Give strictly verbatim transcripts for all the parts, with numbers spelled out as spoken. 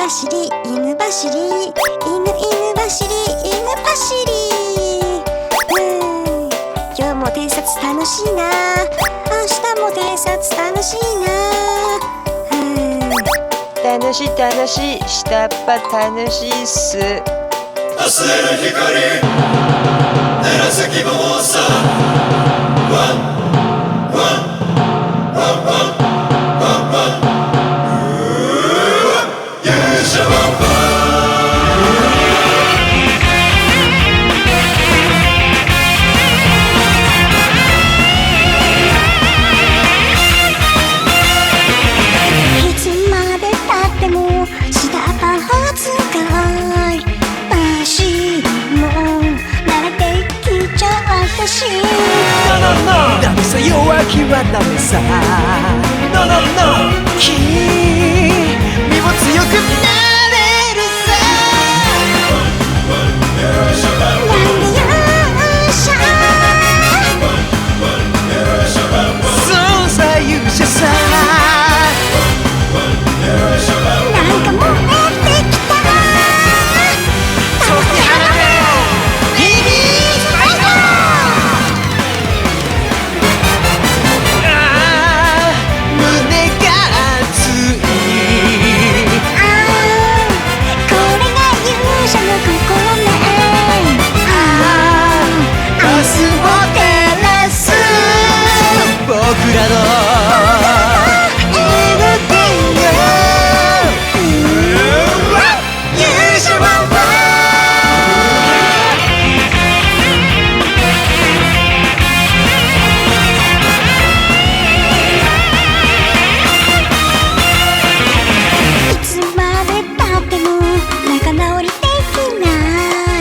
走り犬走り犬犬走り犬走り。うん今日も偵察楽しいな、明日も偵察楽しいな。うん楽しい楽しい下っ端楽しいっす。 明日への光照らす希望さ。ワンワンワンワンワンワン勇者ワンワン。 いつまでたっても下っ端扱いバシも慣れてきちゃったし。 ダメさ弱気はダメさ。No no no 君も強くなれるさ。 なんで勇者そうさ勇者さ。 なんか燃えてきた。 解き放てリリースファイト。あー胸が熱い。 あーこれが勇者の心ね。あー明日を照らす僕らのエネルギーよ。勇者ワンワン。 いつまでたっても仲直りできない。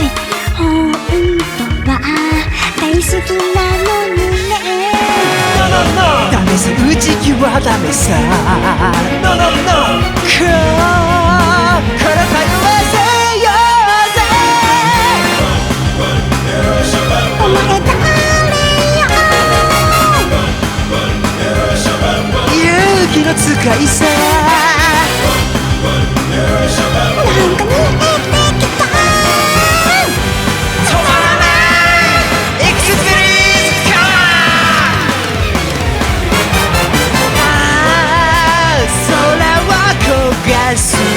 本当は大好きなのにね。 ダメさ打ち気はダメさ。No no no こから通わせようぜ。 お前誰よ。 勇気の使いさ。 なんか見えてきた。 止まらないエクスプリーズカー。ああ空を焦がす